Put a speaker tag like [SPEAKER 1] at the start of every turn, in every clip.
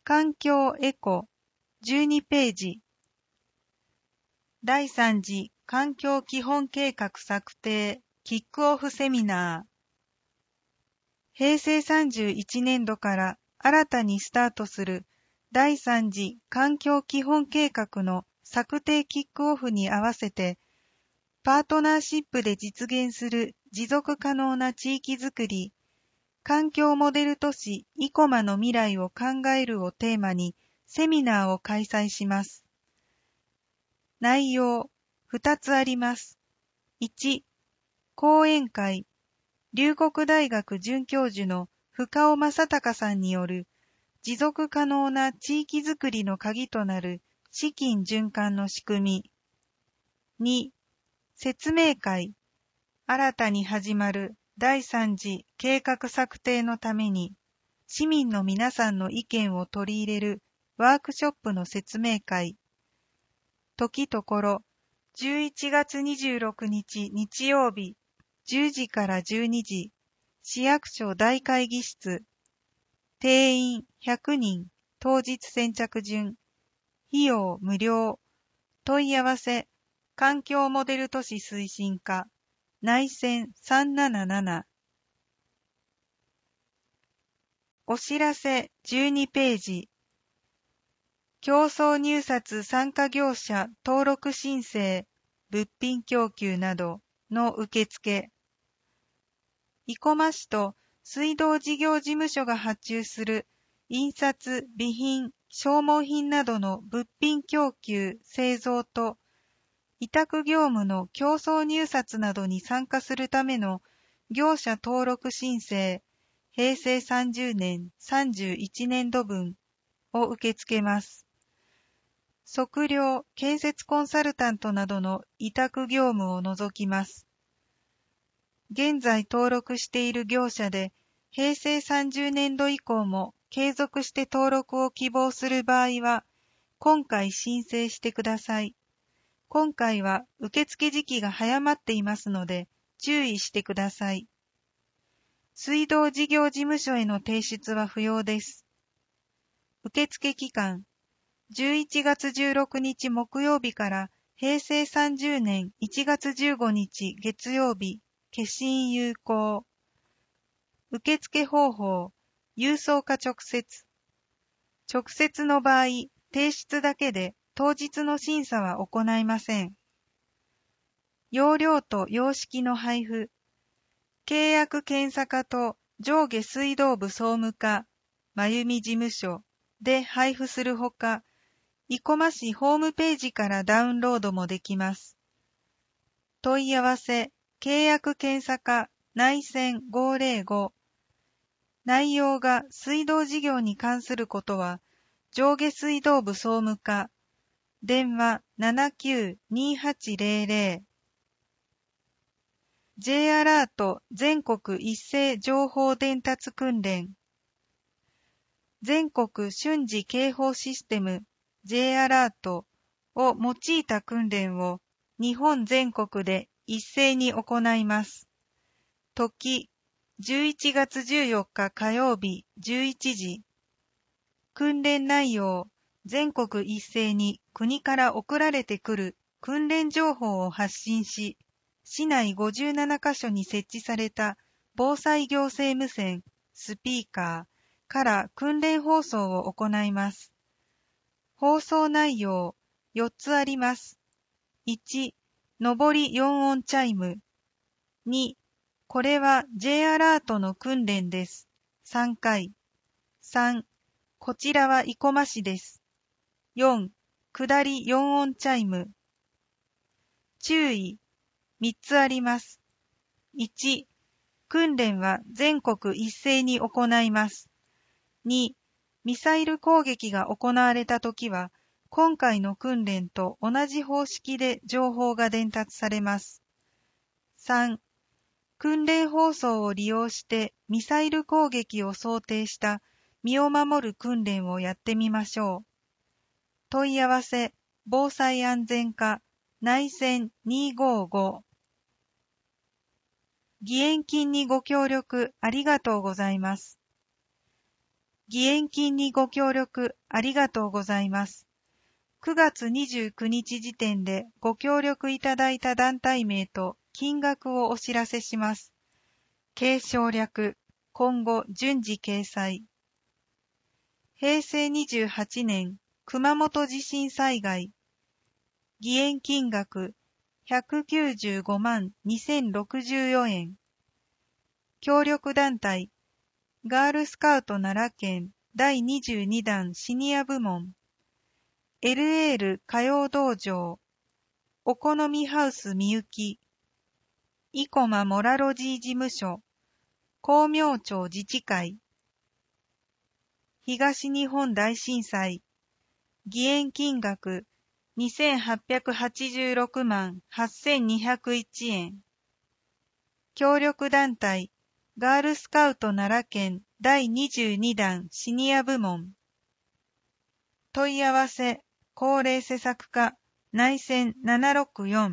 [SPEAKER 1] 環境エコ12ページ。第3次環境基本計画策定キックオフセミナー。平成31年度から新たにスタートする第3次環境基本計画の策定キックオフに合わせて、パートナーシップで実現する持続可能な地域づくり、環境モデル都市生駒の未来を考えるをテーマにセミナーを開催します。内容2つあります。1、講演会、龍谷大学准教授の深尾正隆さんによる持続可能な地域づくりの鍵となる資金循環の仕組み。2、説明会、新たに始まる第3次計画策定のために市民の皆さんの意見を取り入れるワークショップの説明会。時ところ、11月26日日曜日、10時から12時、市役所大会議室。定員100人、当日先着順。費用無料。問い合わせ、環境モデル都市推進課、内線377。お知らせ12ページ。競争入札参加業者登録申請、物品供給などの受付。生駒市と水道事業事務所が発注する印刷、備品、消耗品などの物品供給、製造と委託業務の競争入札などに参加するための業者登録申請、平成30年31年度分を受け付けます。測量、建設コンサルタントなどの委託業務を除きます。現在登録している業者で、平成30年度以降も継続して登録を希望する場合は、今回申請してください。今回は受付時期が早まっていますので、注意してください。水道事業事務所への提出は不要です。受付期間、11月16日木曜日から平成30年1月15日月曜日、消印有効。受付方法、郵送か直接。直接の場合、提出だけで当日の審査は行いません。要領と様式の配布。契約検査課と上下水道部総務課、真由美事務所で配布するほか、生駒市ホームページからダウンロードもできます。問い合わせ、契約検査課内線505。内容が水道事業に関することは、上下水道部総務課、電話792800。J アラート全国一斉情報伝達訓練。全国瞬時警報システム J アラートを用いた訓練を日本全国で一斉に行います。時、11月14日火曜日11時。訓練内容、全国一斉に国から送られてくる訓練情報を発信し、市内57カ所に設置された防災行政無線、スピーカーから訓練放送を行います。放送内容4つあります。1、上り4音チャイム。2、これは J アラートの訓練です。3回。3、こちらは生駒市です。4、下り4音チャイム。注意、3つあります。1、訓練は全国一斉に行います。2、ミサイル攻撃が行われたときは、今回の訓練と同じ方式で情報が伝達されます。3、訓練放送を利用してミサイル攻撃を想定した身を守る訓練をやってみましょう。問い合わせ、防災安全課、内線255。義援金にご協力ありがとうございます。 義援金にご協力ありがとうございます。9月29日時点でご協力いただいた団体名と金額をお知らせします。継承略、今後順次掲載。平成28年熊本地震災害。義援金額195万2064円。協力団体、ガールスカウト奈良県第22弾シニア部門、LL 歌謡道場、お好みハウスみゆき、生駒モラロジー事務所、光明町自治会、東日本大震災、義援金額2886万8201円。協力団体、ガールスカウト奈良県第22弾シニア部門。問い合わせ、高齢施策課、内線764。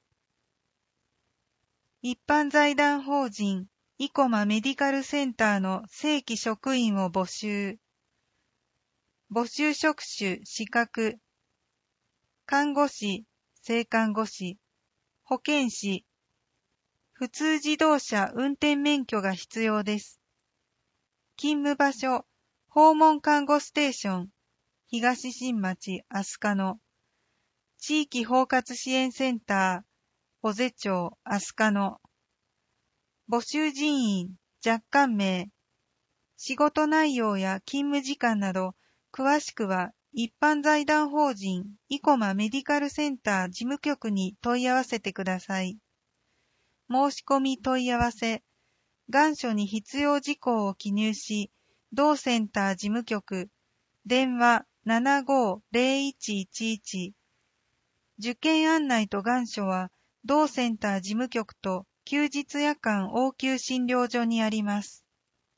[SPEAKER 1] 一般財団法人、生駒メディカルセンターの正規職員を募集。募集職種、資格。看護師、正看護師、保健師。普通自動車運転免許が必要です。勤務場所、訪問看護ステーション、東新町飛鳥野。地域包括支援センター、尾瀬町飛鳥野。募集人員、若干名。仕事内容や勤務時間など、詳しくは一般財団法人生駒メディカルセンター事務局に問い合わせてください。申し込み問い合わせ、願書に必要事項を記入し、同センター事務局、電話750111。受験案内と願書は、同センター事務局と休日夜間応急診療所にあります。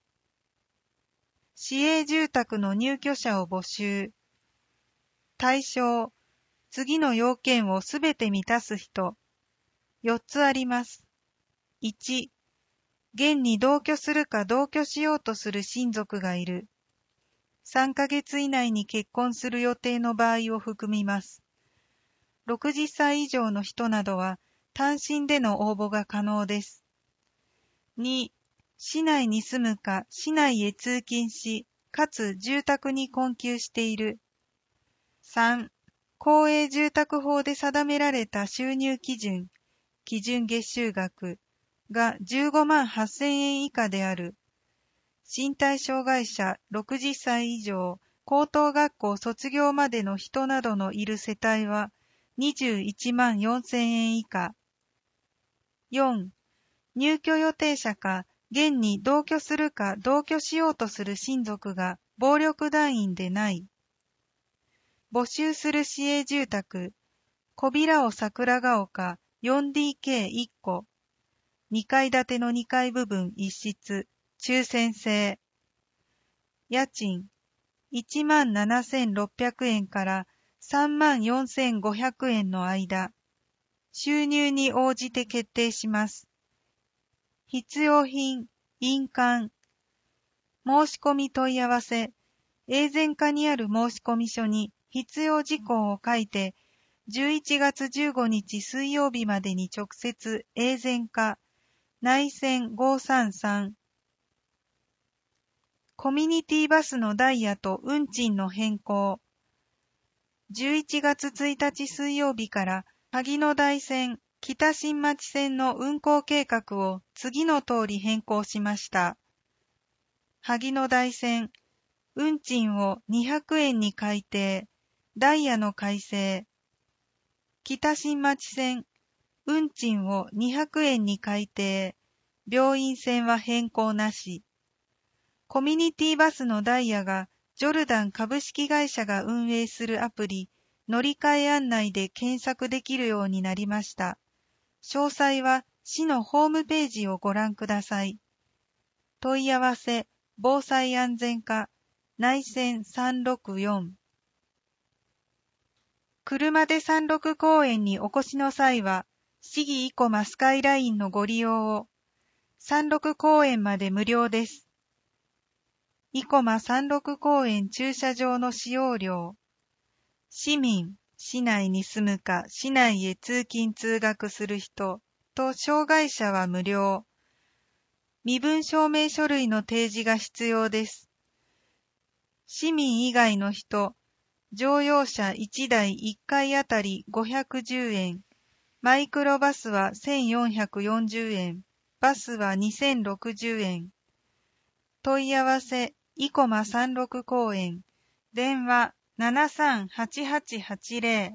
[SPEAKER 1] 市営住宅の入居者を募集。対象、次の要件をすべて満たす人。4つあります。1、現に同居するか同居しようとする親族がいる。3ヶ月以内に結婚する予定の場合を含みます。60歳以上の人などは単身での応募が可能です。2、市内に住むか市内へ通勤し、かつ住宅に困窮している。3、公営住宅法で定められた収入基準月収額が15万8000円以下である。身体障害者60歳以上、高等学校卒業までの人などのいる世帯は21万4000円以下。4、入居予定者か、現に同居するか同居しようとする親族が暴力団員でない。募集する市営住宅、小平尾桜ヶ丘 4DK1 戸。2階建ての2階部分一室、抽選制。家賃、17,600円から34,500円の間。収入に応じて決定します。必要品、印鑑。申し込み問い合わせ。永前課にある申込書に必要事項を書いて、11月15日水曜日までに直接永前課。内線533。コミュニティバスのダイヤと運賃の変更。11月1日水曜日から萩野台線、北新町線の運行計画を次の通り変更しました。萩野台線、運賃を200円に改定、ダイヤの改正。北新町線、運賃を200円に改定、病院線は変更なし。コミュニティバスのダイヤがジョルダン株式会社が運営するアプリ乗り換え案内で検索できるようになりました。詳細は市のホームページをご覧ください。問い合わせ、防災安全課、内線364。車で山麓公園にお越しの際は、市議生駒スカイラインのご利用を。山麓公園まで無料です。 生駒三六公園駐車場の使用料。市民、市内に住むか市内へ通勤通学する人と障害者は無料。身分証明書類の提示が必要です。市民以外の人、乗用車1台1回あたり510円、マイクロバスは1440円、バスは2060円。問い合わせ、生駒三六公園、電話738880。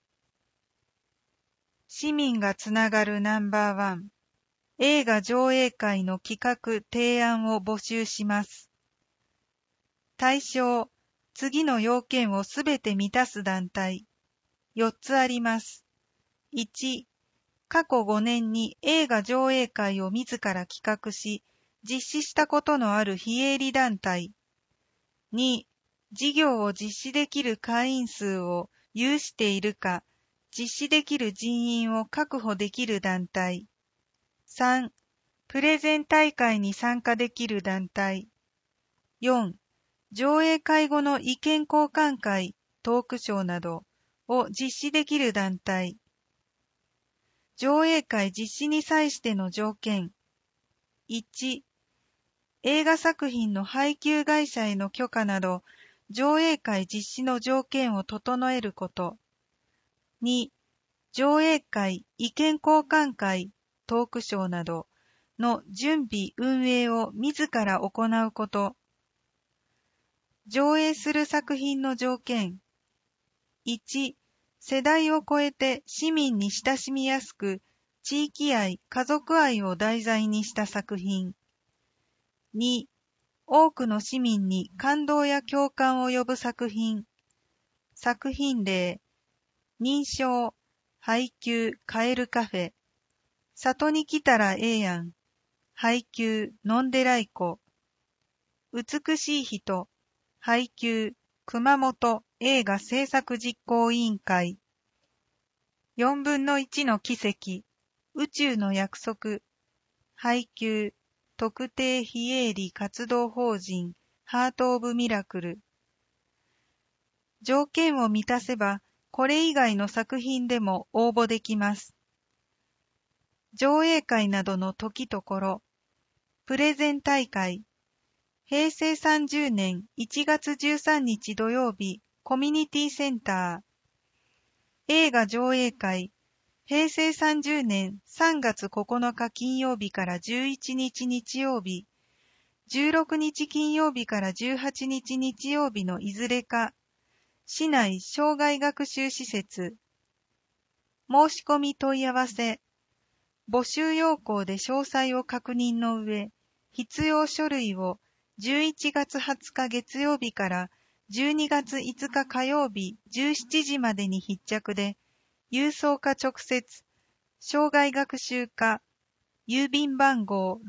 [SPEAKER 1] 市民がつながるナンバーワン。映画上映会の企画提案を募集します。対象、次の要件をすべて満たす団体。4つあります。1、過去5年に映画上映会を自ら企画し、実施したことのある非営利団体。2、事業を実施できる会員数を有しているか、実施できる人員を確保できる団体。3、プレゼン大会に参加できる団体。4、上映会後の意見交換会、トークショーなどを実施できる団体。上映会実施に際しての条件。1、映画作品の配給会社への許可など、上映会実施の条件を整えること。2、上映会、意見交換会、トークショーなどの準備運営を自ら行うこと。上映する作品の条件。1、世代を超えて市民に親しみやすく、地域愛、家族愛を題材にした作品。2、多くの市民に感動や共感を呼ぶ作品。作品例、認証、配給、カエルカフェ。里に来たらええやん。配給、のんでらいこ。美しい人、配給、熊本映画制作実行委員会。4分の1の奇跡、宇宙の約束。配給、特定非営利活動法人、ハート・オブ・ミラクル。条件を満たせば、これ以外の作品でも応募できます。上映会などの時ところ。プレゼン大会。平成30年1月13日土曜日、コミュニティセンター。映画上映会。平成30年3月9日金曜日から11日日曜日、16日金曜日から18日日曜日のいずれか、市内障害学習施設。申し込み問い合わせ。募集要項で詳細を確認の上、必要書類を11月20日月曜日から12月5日火曜日17時までに必着で、郵送か直接、障害学習課、郵便番号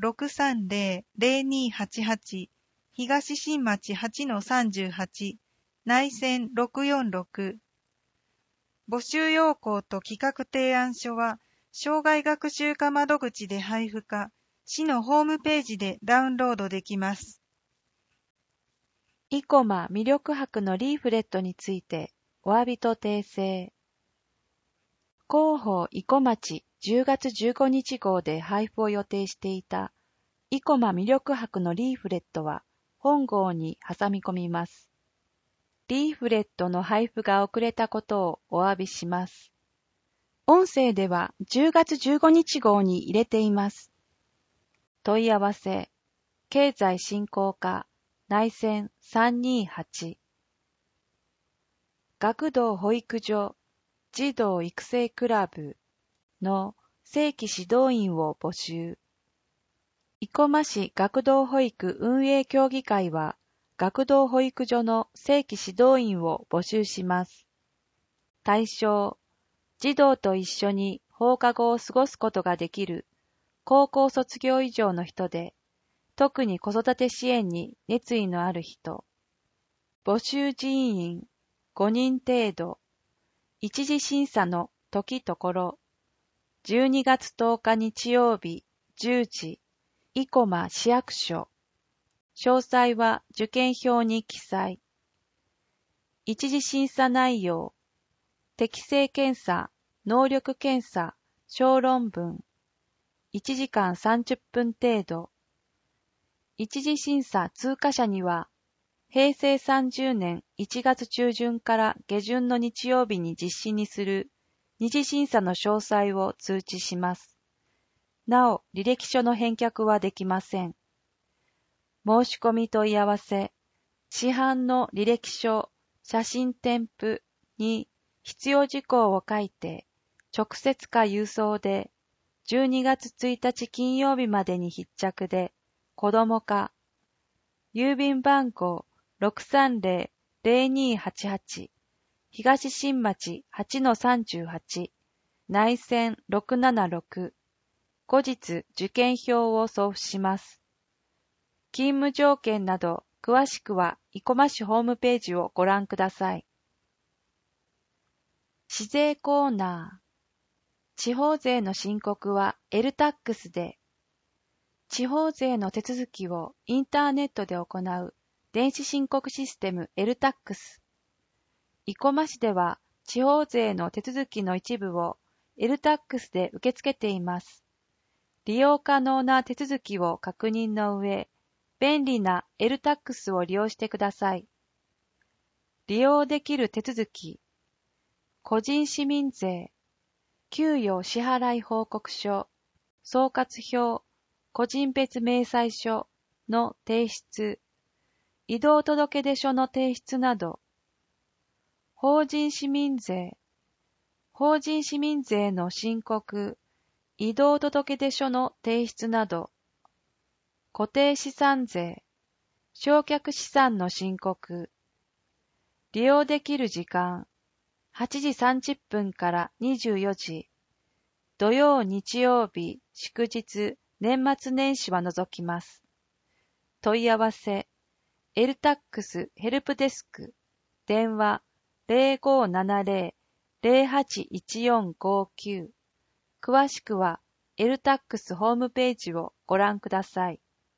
[SPEAKER 1] 630-0288、東新町 8-38、内線646。募集要項と企画提案書は、障害学習課窓口で配布か、市のホームページでダウンロードできます。
[SPEAKER 2] 生駒魅力博のリーフレットについてお詫びと訂正。広報生駒町10月15日号で配布を予定していた生駒魅力博のリーフレットは本号に挟み込みます。リーフレットの配布が遅れたことをお詫びします。音声では10月15日号に入れています。問い合わせ、経済振興課、内線328。学童保育所児童育成クラブの正規指導員を募集。生駒市学童保育運営協議会は、学童保育所の正規指導員を募集します。対象、児童と一緒に放課後を過ごすことができる高校卒業以上の人で、特に子育て支援に熱意のある人。募集人員5人程度。一次審査の時ところ。12月10日日曜日10時、生駒市役所。 詳細は受験票に記載。一次審査内容、適性検査、能力検査、小論文、1時間30分程度。一次審査通過者には、平成30年1月中旬から下旬の日曜日に実施にする二次審査の詳細を通知します。なお、履歴書の返却はできません。申し込み問い合わせ、市販の履歴書、写真添付に必要事項を書いて、直接か郵送で、12月1日金曜日までに必着で、子供か、郵便番号 630-0288 東新町 8-38 内線676後日受験票を送付します。勤務条件など詳しくは生駒市ホームページをご覧ください。市税コーナー。地方税の申告は LTAX で、地方税の手続きをインターネットで行う電子申告システム LTAX。生駒市では地方税の手続きの一部を LTAX で受け付けています。利用可能な手続きを確認の上、便利な LTAX を利用してください。利用できる手続き、個人市民税、給与支払い報告書、総括表、個人別明細書の提出、移動届出書の提出など、法人市民税、法人市民税の申告、移動届出書の提出など、固定資産税、償却資産の申告、利用できる時間、8時30分から24時、土曜日曜日、祝日、年末年始は除きます。問い合わせ、LTAX ヘルプデスク、電話 0570-081459。詳しくは LTAX ホームページをご覧ください。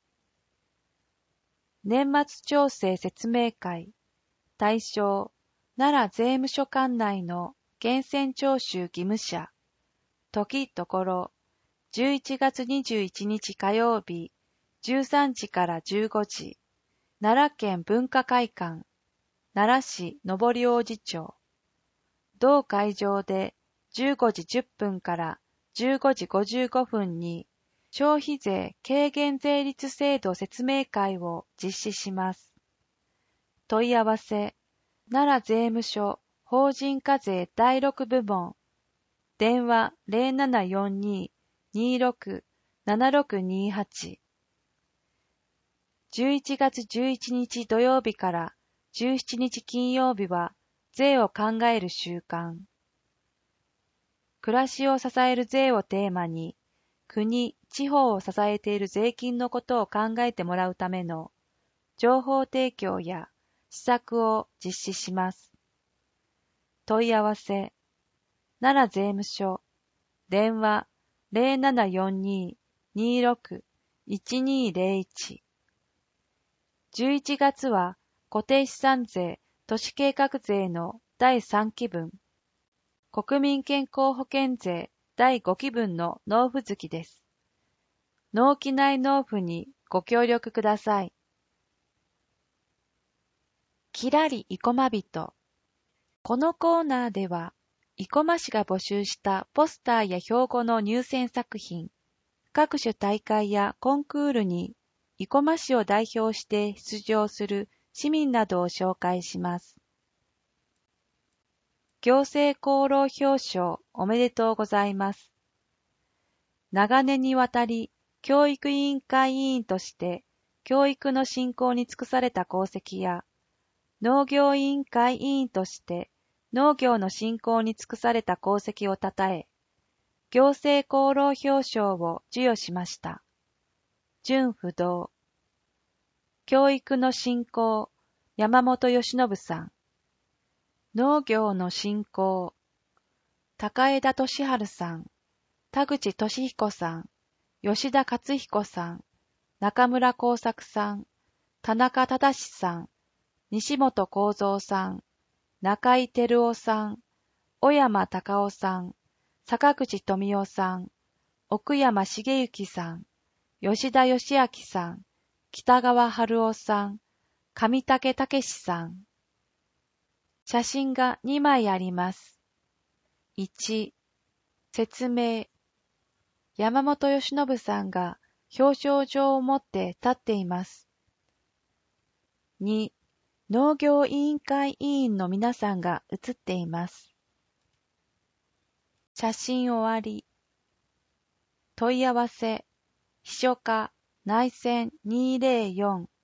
[SPEAKER 2] 年末調整説明会、対象、奈良税務署管内の源泉徴収義務者、時ところ、11月21日火曜日、13時から15時、奈良県文化会館、奈良市上り王子町。同会場で15時10分から15時55分に消費税軽減税率制度説明会を実施します。問い合わせ、奈良税務署法人課税第6部門、電話 0742-26-7628。11月11日土曜日から17日金曜日は税を考える週間。暮らしを支える税をテーマに、国、地方を支えている税金のことを考えてもらうための情報提供や施策を実施します。問い合わせ、奈良税務署、電話 0742-26-1201。11月は固定資産税都市計画税の第3期分、国民健康保険税第5期分の納付月です。納期内納付にご協力ください。きらり生駒人。このコーナーでは、生駒市が募集したポスターや標語の入選作品、各種大会やコンクールに生駒市を代表して出場する市民などを紹介します。行政功労表彰おめでとうございます。長年にわたり教育委員会委員として教育の振興に尽くされた功績や、農業委員会委員として農業の振興に尽くされた功績をたたえ、行政功労表彰を授与しました。準不動。教育の振興、山本由伸さん。農業の振興、高枝俊治さん、田口俊彦さん、吉田勝彦さん、中村耕作さん、 田中忠さん、西本幸三さん、中井照夫さん、小山隆夫さん、坂口富夫さん、奥山茂之さん、吉田義明さん、北川春夫さん、上竹武さん。写真が2枚あります。1、説明。山本由伸さんが表彰状を持って立っています。2、農業委員会委員の皆さんが写っています。写真終わり。問い合わせ、秘書課内線204